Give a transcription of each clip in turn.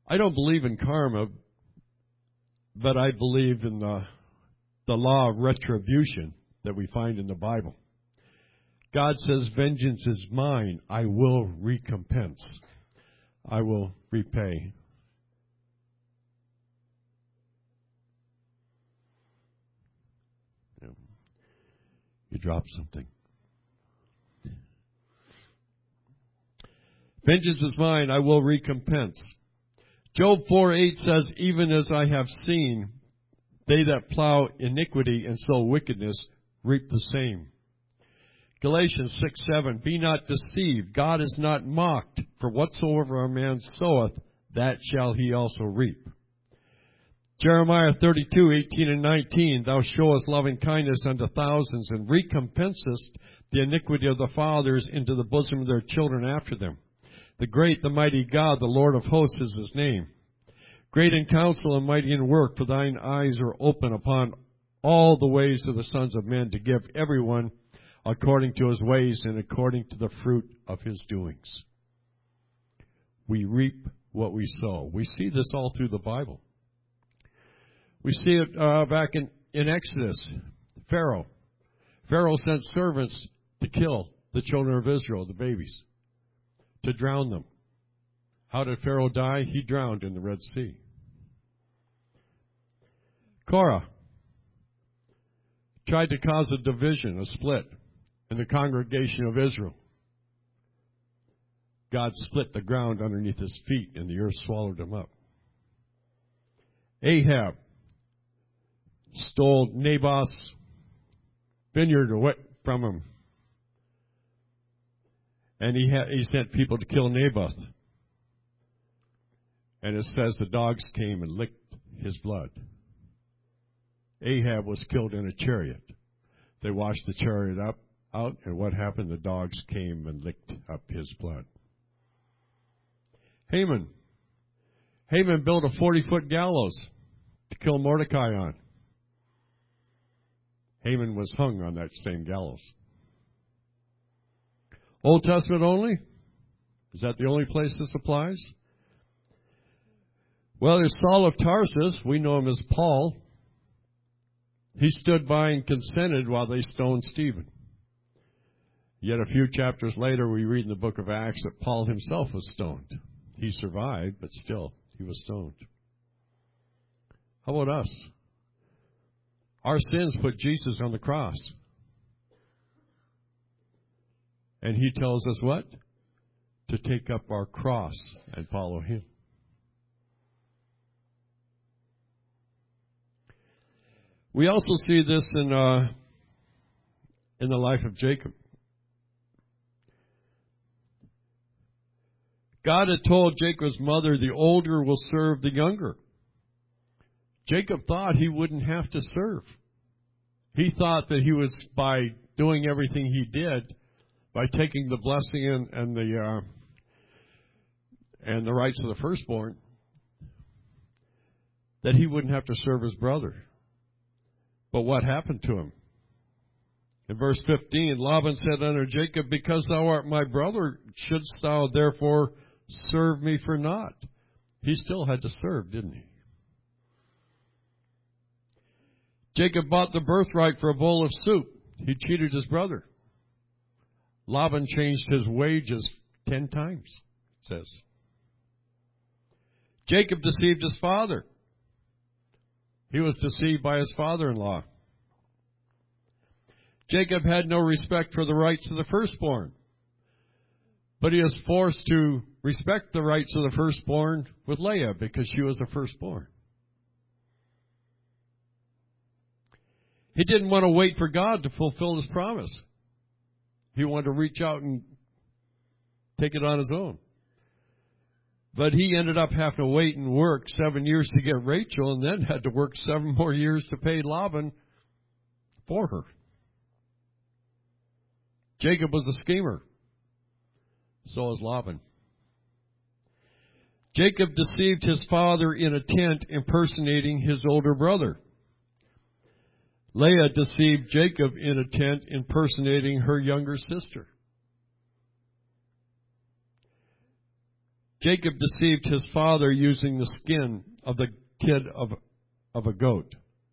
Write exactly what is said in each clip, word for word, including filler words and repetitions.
I don't believe in karma, but I believe in the, the law of retribution that we find in the Bible. God says, vengeance is mine. I will recompense. I will repay. You dropped something. Vengeance is mine. I will recompense. Job four eight says, even as I have seen, they that plow iniquity and sow wickedness reap the same. Galatians six seven, be not deceived. God is not mocked. For whatsoever a man soweth, that shall he also reap. Jeremiah thirty-two eighteen and nineteen, thou showest loving kindness unto thousands, and recompensest the iniquity of the fathers into the bosom of their children after them. The great, the mighty God, the Lord of hosts is his name. Great in counsel and mighty in work, for thine eyes are open upon all the ways of the sons of men, to give everyone according to his ways and according to the fruit of his doings. We reap what we sow. We see this all through the Bible. We see it uh, back in, in Exodus. Pharaoh. Pharaoh sent servants to kill the children of Israel, the babies, to drown them. How did Pharaoh die? He drowned in the Red Sea. Korah tried to cause a division, a split in the congregation of Israel. God split the ground underneath his feet, and the earth swallowed him up. Ahab stole Naboth's vineyard away from him. And he, had, he sent people to kill Naboth. And it says the dogs came and licked his blood. Ahab was killed in a chariot. They washed the chariot up, out, and what happened? The dogs came and licked up his blood. Haman. Haman built a forty-foot gallows to kill Mordecai on. Haman was hung on that same gallows. Old Testament only? Is that the only place this applies? Well, there's Saul of Tarsus. We know him as Paul. He stood by and consented while they stoned Stephen. Yet a few chapters later, we read in the book of Acts that Paul himself was stoned. He survived, but still, he was stoned. How about us? Our sins put Jesus on the cross. And he tells us what? To take up our cross and follow him. We also see this in uh, in the life of Jacob. God had told Jacob's mother, the older will serve the younger. Jacob thought he wouldn't have to serve. He thought that he was, by doing everything he did, by taking the blessing and, and the uh, and the rights of the firstborn, that he wouldn't have to serve his brother. But what happened to him? In verse fifteen, Laban said unto Jacob, because thou art my brother, shouldst thou therefore serve me for naught? He still had to serve, didn't he? Jacob bought the birthright for a bowl of soup. He cheated his brother. Laban changed his wages ten times, it says. Jacob deceived his father. He was deceived by his father-in-law. Jacob had no respect for the rights of the firstborn, but he was forced to respect the rights of the firstborn with Leah because she was the firstborn. He didn't want to wait for God to fulfill his promise. He wanted to reach out and take it on his own. But he ended up having to wait and work seven years to get Rachel, and then had to work seven more years to pay Laban for her. Jacob was a schemer. So was Laban. Jacob deceived his father in a tent, impersonating his older brother. Leah deceived Jacob in a tent, impersonating her younger sister. Jacob deceived his father using the skin of the kid of, of a goat.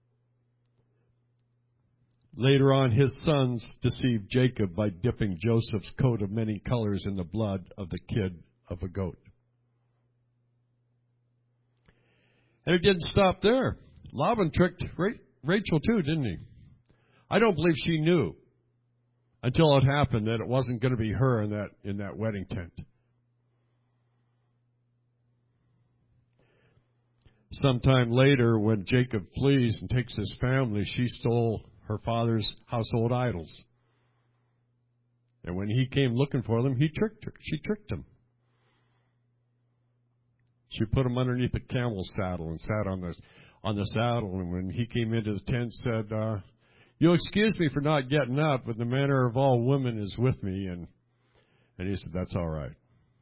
Later on, his sons deceived Jacob by dipping Joseph's coat of many colors in the blood of the kid of a goat. And it didn't stop there. Laban tricked Rachel too, didn't he? I don't believe she knew until it happened that it wasn't going to be her in that in that wedding tent. Sometime later, when Jacob flees and takes his family, she stole her father's household idols. And when he came looking for them, he tricked her. She tricked him. She put him underneath a camel saddle and sat on the on the saddle. And when he came into the tent, said, uh, "You'll excuse me for not getting up, but the manner of all women is with me." And and he said, "That's all right.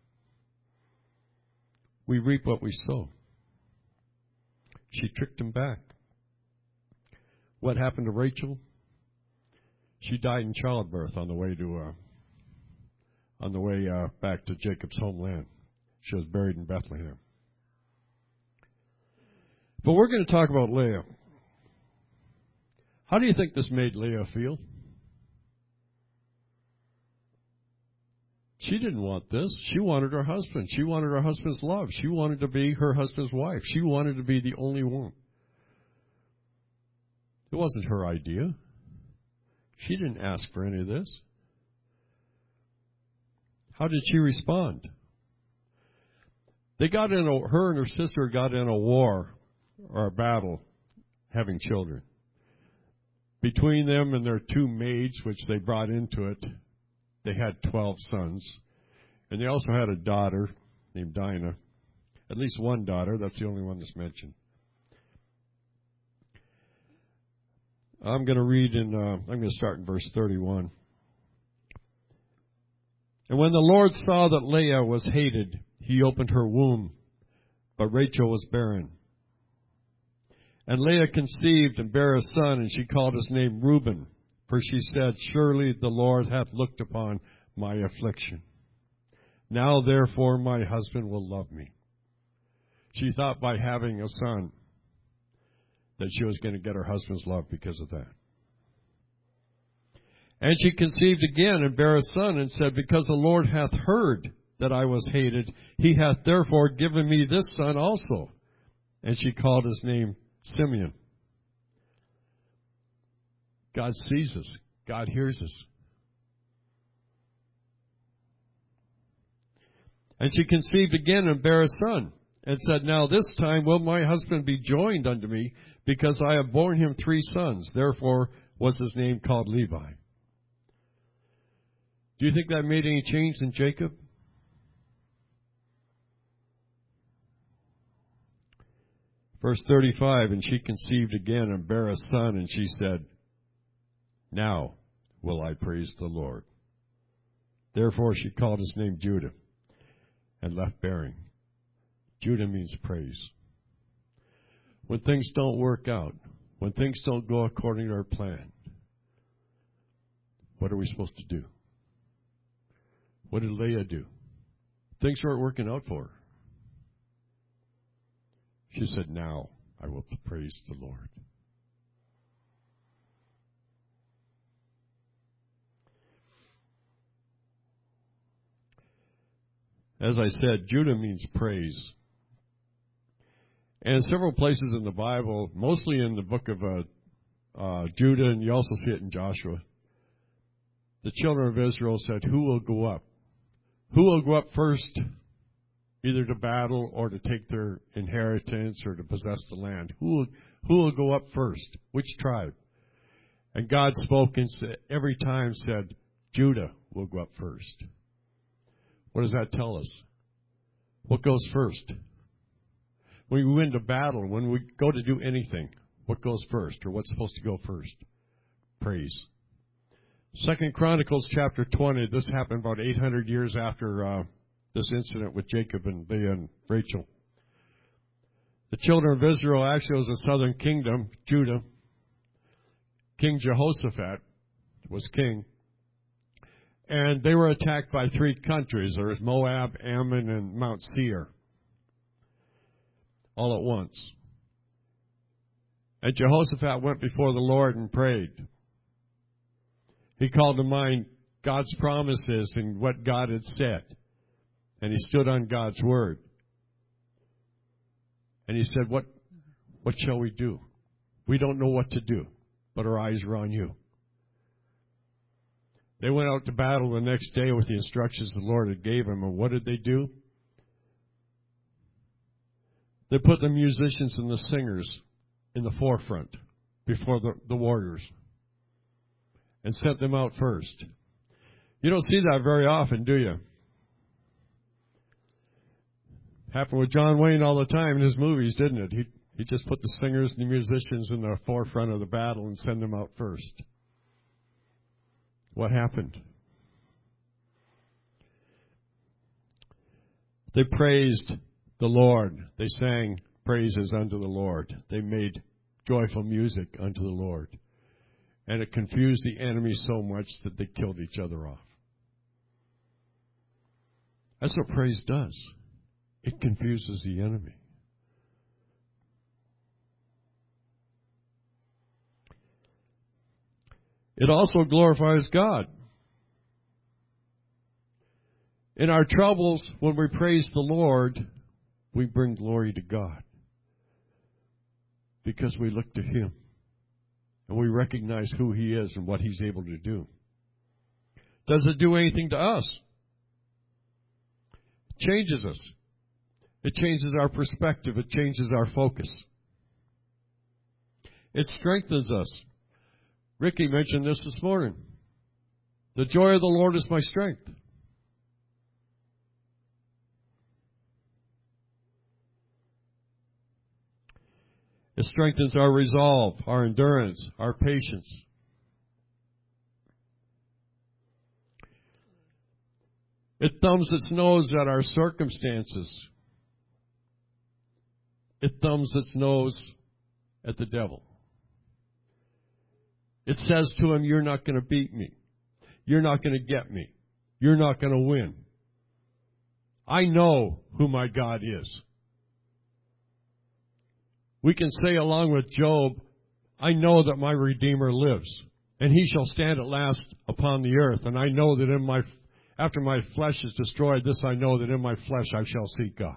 We reap what we sow." She tricked him back. What happened to Rachel? She died in childbirth on the way to uh, on the way uh, back to Jacob's homeland. She was buried in Bethlehem. But we're going to talk about Leah. How do you think this made Leah feel? She didn't want this. She wanted her husband. She wanted her husband's love. She wanted to be her husband's wife. She wanted to be the only one. It wasn't her idea. She didn't ask for any of this. How did she respond? They got in a, her and her sister got in a war or a battle having children. Between them and their two maids, which they brought into it, they had twelve sons. And they also had a daughter named Dinah. At least one daughter. That's the only one that's mentioned. I'm going to read in, uh, I'm going to start in verse thirty-one. And when the Lord saw that Leah was hated, he opened her womb, but Rachel was barren. And Leah conceived and bare a son, and she called his name Reuben, for she said, "Surely the Lord hath looked upon my affliction. Now therefore my husband will love me." She thought by having a son that she was going to get her husband's love because of that. And she conceived again and bare a son, and said, "Because the Lord hath heard that I was hated, he hath therefore given me this son also." And she called his name Simeon. God sees us. God hears us. And she conceived again and bare a son, and said, "Now this time will my husband be joined unto me, because I have borne him three sons." Therefore was his name called Levi. Do you think that made any change in Jacob? Verse thirty-five, and she conceived again and bare a son, and she said, "Now will I praise the Lord." Therefore she called his name Judah, and left bearing. Judah means praise. When things don't work out, when things don't go according to our plan, what are we supposed to do? What did Leah do? Things weren't working out for her. She said, "Now I will praise the Lord." As I said, Judah means praise. And in several places in the Bible, mostly in the book of uh, uh, Judah, and you also see it in Joshua, the children of Israel said, "Who will go up? Who will go up first, either to battle or to take their inheritance or to possess the land? Who will, who will go up first? Which tribe?" And God spoke and said, every time said, "Judah will go up first." What does that tell us? What goes first? When we win the battle, when we go to do anything, what goes first, or what's supposed to go first? Praise. Second Chronicles chapter twenty, this happened about eight hundred years after uh, this incident with Jacob and Leah and Rachel. The children of Israel actually was a southern kingdom, Judah. King Jehoshaphat was king. And they were attacked by three countries. There was Moab, Ammon, and Mount Seir. All at once. And Jehoshaphat went before the Lord and prayed. He called to mind God's promises and what God had said. And he stood on God's word. And he said, what, what shall we do? We don't know what to do, but our eyes are on you. They went out to battle the next day with the instructions the Lord had gave them. And what did they do? They put the musicians and the singers in the forefront before the, the warriors and sent them out first. You don't see that very often, do you? Happened with John Wayne all the time in his movies, didn't it? He he just put the singers and the musicians in the forefront of the battle and send them out first. What happened? They praised the Lord. They sang praises unto the Lord. They made joyful music unto the Lord. And it confused the enemy so much that they killed each other off. That's what praise does. It confuses the enemy. It also glorifies God. In our troubles, when we praise the Lord, we bring glory to God. Because we look to Him. And we recognize who He is and what He's able to do. Does it do anything to us? It changes us. It changes our perspective. It changes our focus. It strengthens us. Ricky mentioned this this morning. The joy of the Lord is my strength. It strengthens our resolve, our endurance, our patience. It thumbs its nose at our circumstances. It thumbs its nose at the devil. It says to him, you're not going to beat me. You're not going to get me. You're not going to win. I know who my God is. We can say along with Job, I know that my Redeemer lives, and He shall stand at last upon the earth. And I know that in my, after my flesh is destroyed, this I know that in my flesh I shall see God.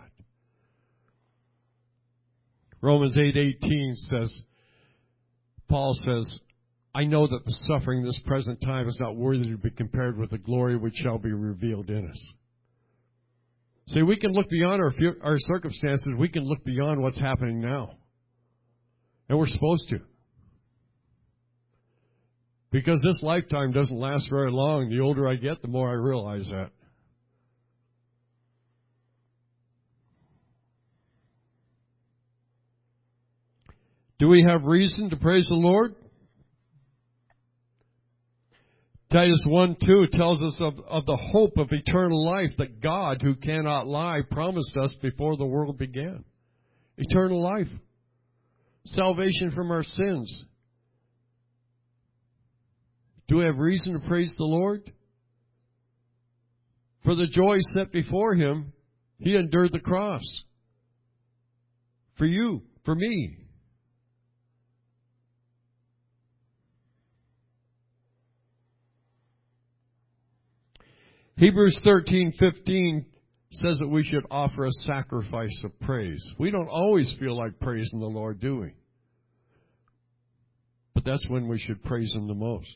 Romans eight eighteen says, Paul says, I know that the suffering in this present time is not worthy to be compared with the glory which shall be revealed in us. See, we can look beyond our, our circumstances. We can look beyond what's happening now. And we're supposed to. Because this lifetime doesn't last very long. The older I get, the more I realize that. Do we have reason to praise the Lord? Titus one two tells us of, of the hope of eternal life that God, who cannot lie, promised us before the world began. Eternal life. Salvation from our sins. Do we have reason to praise the Lord? For the joy set before Him, He endured the cross. For you, for me. Hebrews thirteen fifteen says that we should offer a sacrifice of praise. We don't always feel like praising the Lord, do we? But that's when we should praise Him the most.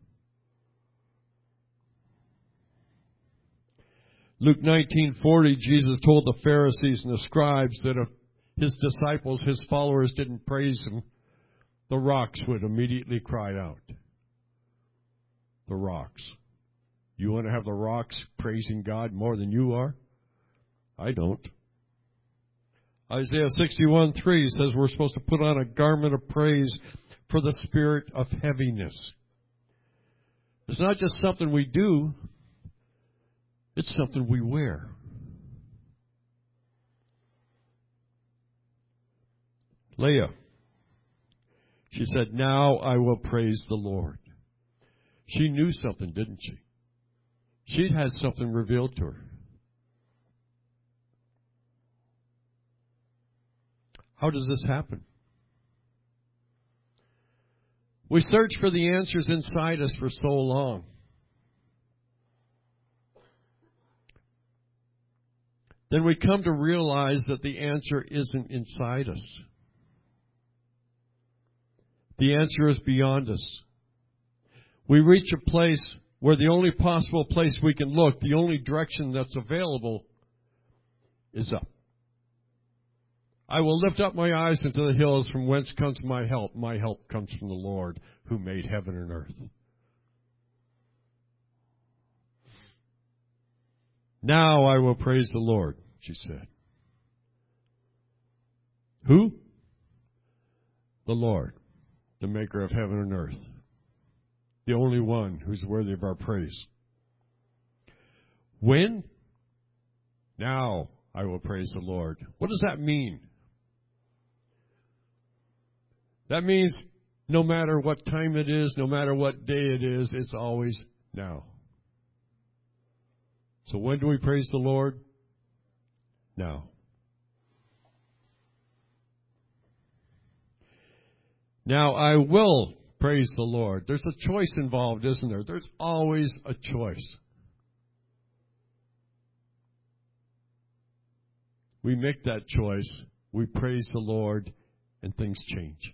Luke nineteen forty, Jesus told the Pharisees and the scribes that if His disciples, His followers, didn't praise Him, the rocks would immediately cry out. The rocks. You want to have the rocks praising God more than you are? I don't. Isaiah sixty-one three says we're supposed to put on a garment of praise for the spirit of heaviness. It's not just something we do. It's something we wear. Leah, she said, now I will praise the Lord. She knew something, didn't she? She'd had something revealed to her. How does this happen? We search for the answers inside us for so long. Then we come to realize that the answer isn't inside us. The answer is beyond us. We reach a place where the only possible place we can look, the only direction that's available, is up. I will lift up my eyes into the hills, from whence comes my help. My help comes from the Lord who made heaven and earth. Now I will praise the Lord, she said. Who? The Lord, the maker of heaven and earth. The only one who's worthy of our praise. When? Now I will praise the Lord. What does that mean? That means no matter what time it is, no matter what day it is, it's always now. So when do we praise the Lord? Now. Now I will praise the Lord. There's a choice involved, isn't there? There's always a choice. We make that choice, we praise the Lord, and things change.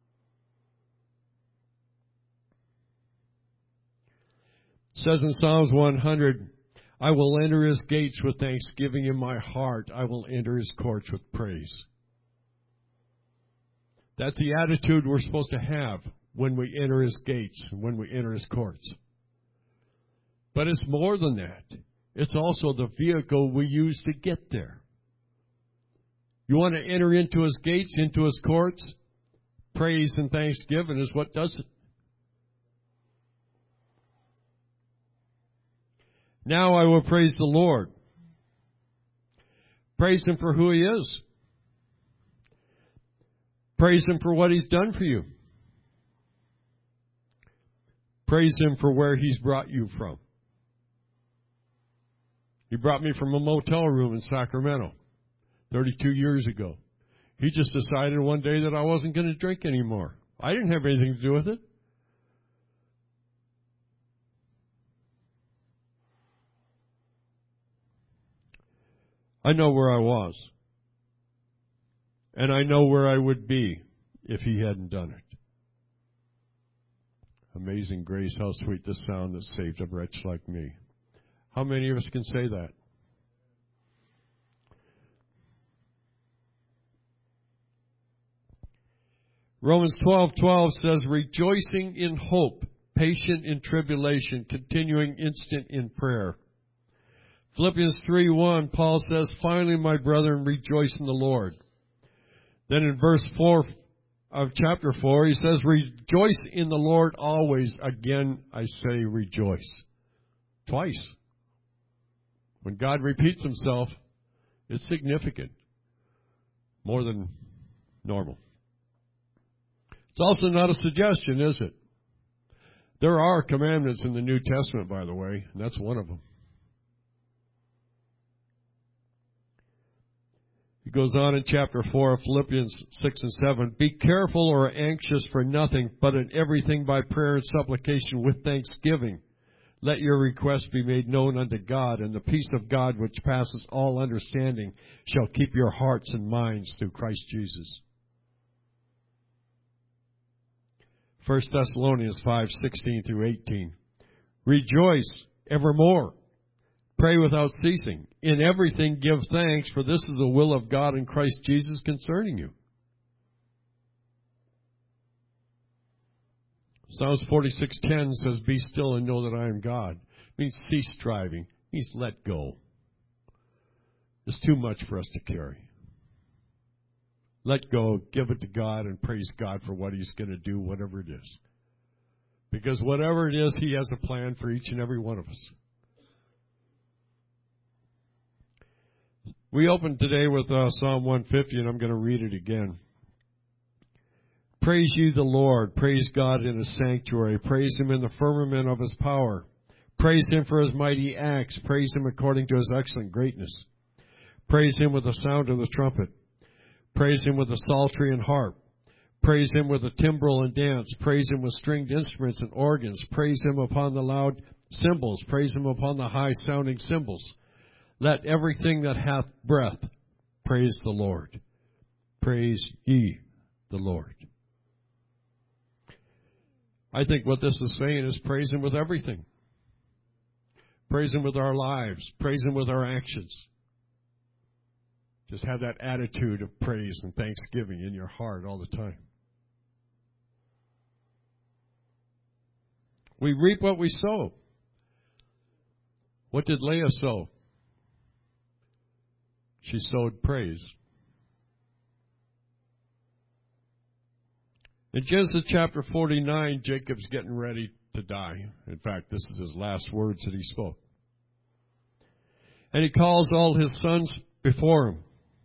It says in Psalms one hundred, I will enter his gates with thanksgiving in my heart. I will enter his courts with praise. That's the attitude we're supposed to have when we enter his gates and when we enter his courts. But it's more than that. It's also the vehicle we use to get there. You want to enter into his gates, into his courts? Praise and thanksgiving is what does it. Now I will praise the Lord. Praise him for who he is. Praise him for what he's done for you. Praise him for where he's brought you from. He brought me from a motel room in Sacramento thirty-two years ago. He just decided one day that I wasn't going to drink anymore. I didn't have anything to do with it. I know where I was. And I know where I would be if he hadn't done it. Amazing grace, how sweet the sound that saved a wretch like me. How many of us can say that? Romans twelve twelve says, rejoicing in hope, patient in tribulation, continuing instant in prayer. Philippians three one, Paul says, finally, my brethren, rejoice in the Lord. Then in verse four of chapter four, he says, rejoice in the Lord always. Again, I say rejoice. Twice. When God repeats himself, it's significant. More than normal. It's also not a suggestion, is it? There are commandments in the New Testament, by the way, and that's one of them. He goes on in chapter four of Philippians six and seven, be careful or anxious for nothing, but in everything by prayer and supplication with thanksgiving. Let your requests be made known unto God, and the peace of God which passes all understanding shall keep your hearts and minds through Christ Jesus. First Thessalonians five sixteen through eighteen. Rejoice evermore. Pray without ceasing. In everything give thanks, for this is the will of God in Christ Jesus concerning you. Psalms forty-six ten says, be still and know that I am God. It means cease striving. It means let go. It's too much for us to carry. Let go, give it to God, and praise God for what he's going to do, whatever it is. Because whatever it is, he has a plan for each and every one of us. We opened today with uh, Psalm one fifty, and I'm going to read it again. Praise ye the Lord. Praise God in his sanctuary. Praise him in the firmament of his power. Praise Him for His mighty acts. Praise Him according to His excellent greatness. Praise Him with the sound of the trumpet. Praise Him with the psaltery and harp. Praise Him with the timbrel and dance. Praise Him with stringed instruments and organs. Praise Him upon the loud cymbals. Praise Him upon the high-sounding cymbals. Let everything that hath breath praise the Lord. Praise ye the Lord. I think what this is saying is praise Him with everything. Praise Him with our lives. Praise Him with our actions. Just have that attitude of praise and thanksgiving in your heart all the time. We reap what we sow. What did Leah sow? She sowed praise. In Genesis chapter forty-nine, Jacob's getting ready to die. In fact, this is his last words that he spoke. And he calls all his sons before him.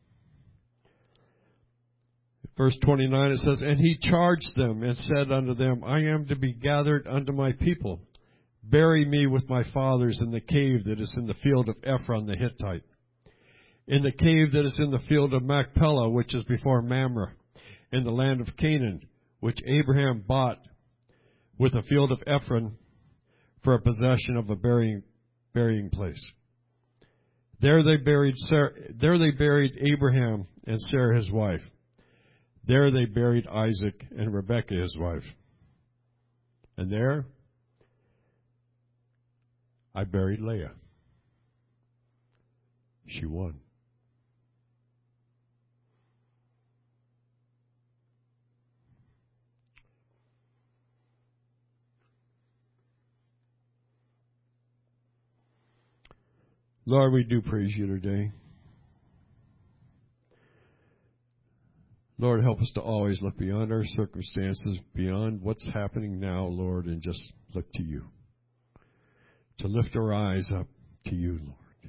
Verse twenty-nine, it says, And he charged them and said unto them, I am to be gathered unto my people. Bury me with my fathers in the cave that is in the field of Ephron the Hittite, in the cave that is in the field of Machpelah, which is before Mamre, in the land of Canaan, which Abraham bought with the field of Ephron for a possession of a burying, burying place. There they buried Sarah, there they buried Abraham and Sarah his wife. There they buried Isaac and Rebekah his wife. And there I buried Leah. She won. Lord, we do praise you today. Lord, help us to always look beyond our circumstances, beyond what's happening now, Lord, and just look to you. To lift our eyes up to you, Lord.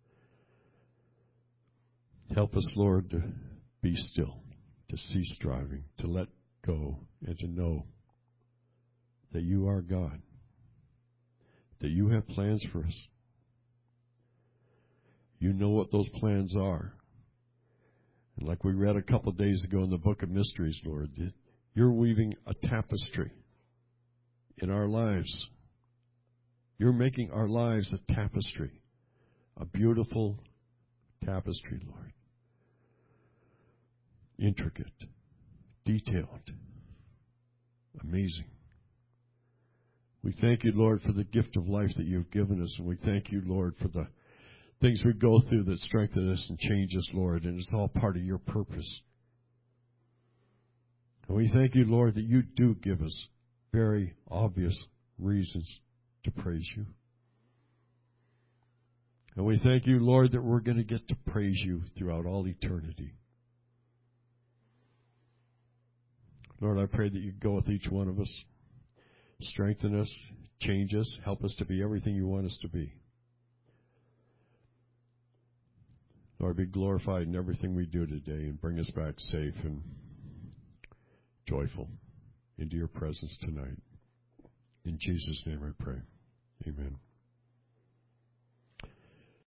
Help us, Lord, to be still, to cease striving, to let go, and to know that you are God, that you have plans for us. You know what those plans are. And like we read a couple of days ago in the Book of Mysteries, Lord, you're weaving a tapestry in our lives. You're making our lives a tapestry, a beautiful tapestry, Lord. Intricate, detailed, amazing. We thank you, Lord, for the gift of life that you've given us, and we thank you, Lord, for the things we go through that strengthen us and change us, Lord, and it's all part of your purpose. And we thank you, Lord, that you do give us very obvious reasons to praise you. And we thank you, Lord, that we're going to get to praise you throughout all eternity. Lord, I pray that you go with each one of us, strengthen us, change us, help us to be everything you want us to be. Lord, be glorified in everything we do today and bring us back safe and joyful into your presence tonight. In Jesus' name I pray. Amen.